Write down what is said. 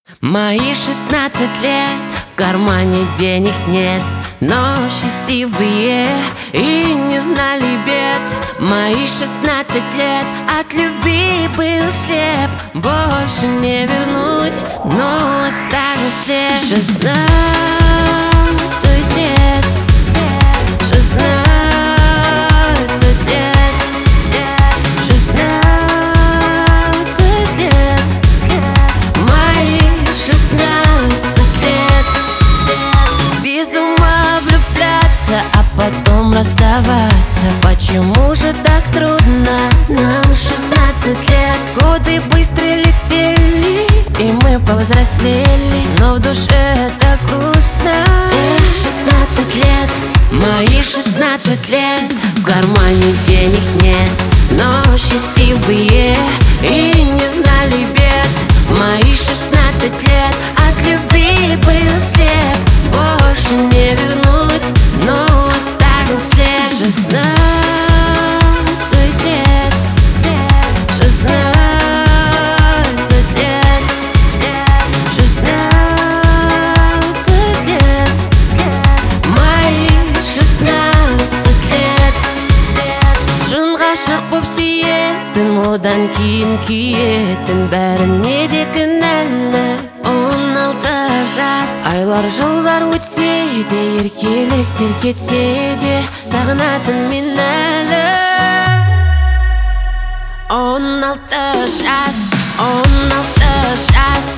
Мои 16 лет, в кармане денег нет, но счастливые и не знали бед. Мои 16 лет, от любви был слеп, больше не вернуть, но оставил след. 16 лет, 16 лет, 16 лет, мои 16 лет. Без ума влюбляться, а потом расставаться. Почему же так трудно? Нам 16 лет. Годы быстро летели, и мы повзрослели, но в душе так грустно. 16 лет, мои 16 лет, в кармане денег нет, но счастливые и не знали бед. Мои 16 лет, от любви был слеп, больше не вернуть, но оставил след. 16 лет, 16 лет, 16 лет, мои 16 лет. Шын ғашық боп сүйетін, одан кейін күйетін, бәріне де кінәлі. 16 жас, айлар жылдар өтсе де, еркеліктер кетсе де, сағынатын мен әлі. 16 жас, 16 жас,